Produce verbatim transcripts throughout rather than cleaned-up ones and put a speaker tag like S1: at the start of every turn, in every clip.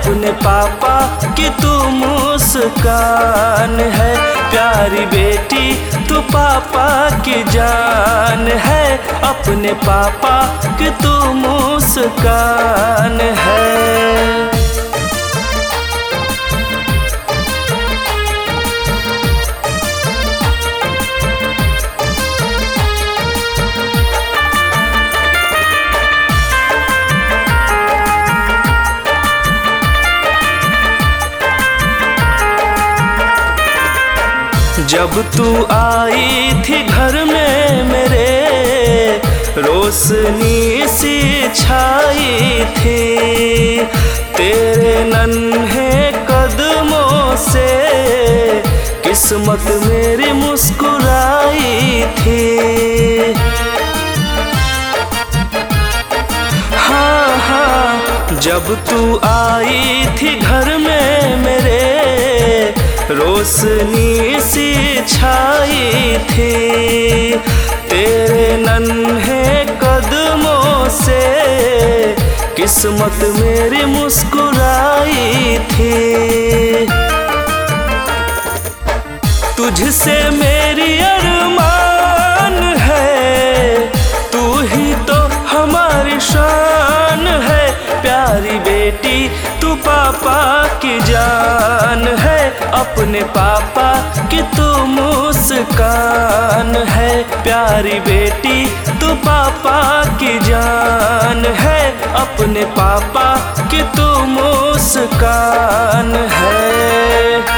S1: अपने पापा की तू मुस्कान है। प्यारी बेटी तू पापा की जान है, अपने पापा की तू मुस्कान है। जब तू आई थी घर में मेरे, रोशनी सी छाई थी। तेरे नन्हे कदमों से किस्मत मेरी मुस्कुराई थी। हाँ हाँ, जब तू आई थी घर में मेरे, रोशनी सी छाई थी। तेरे नन्हे कदमों से किस्मत मेरी मुस्कुराई थी। तुझसे मेरी अरमान है, तू ही तो हमारी शान है। प्यारी बेटी तू पापा की जान है, अपने पापा की तू मुस्कान है। प्यारी बेटी तू पापा की जान है, अपने पापा की तू मुस्कान है।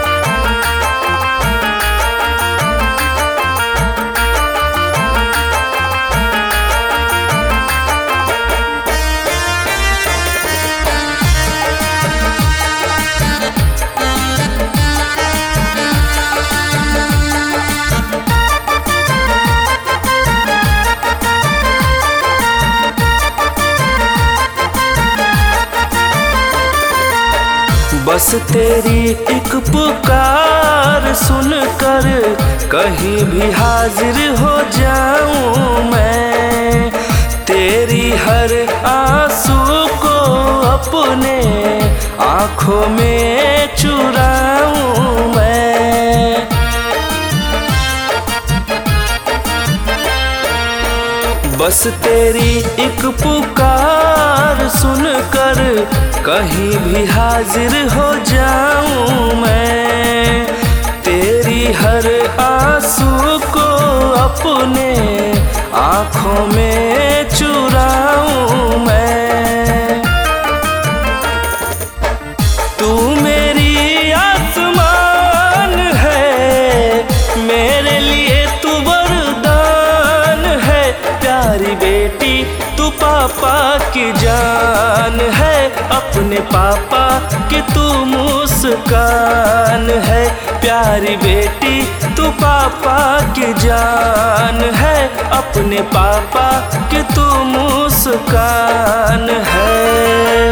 S1: बस तेरी एक पुकार सुनकर कहीं भी हाजिर हो जाऊं मैं। तेरी हर आंसू को अपने आँखों में चुराऊं मैं। बस तेरी एक पुकार सुनकर कहीं भी हाजिर हो जाऊं मैं। तेरी हर आंसू को अपने आँखों में चुराऊं मैं। तू मेरी आसमान है, मेरे लिए तू वरदान है। प्यारी बेटी तू पापा की जान है, अपने पापा की तू मुस्कान है। प्यारी बेटी तू पापा की जान है, अपने पापा की तू मुस्कान है।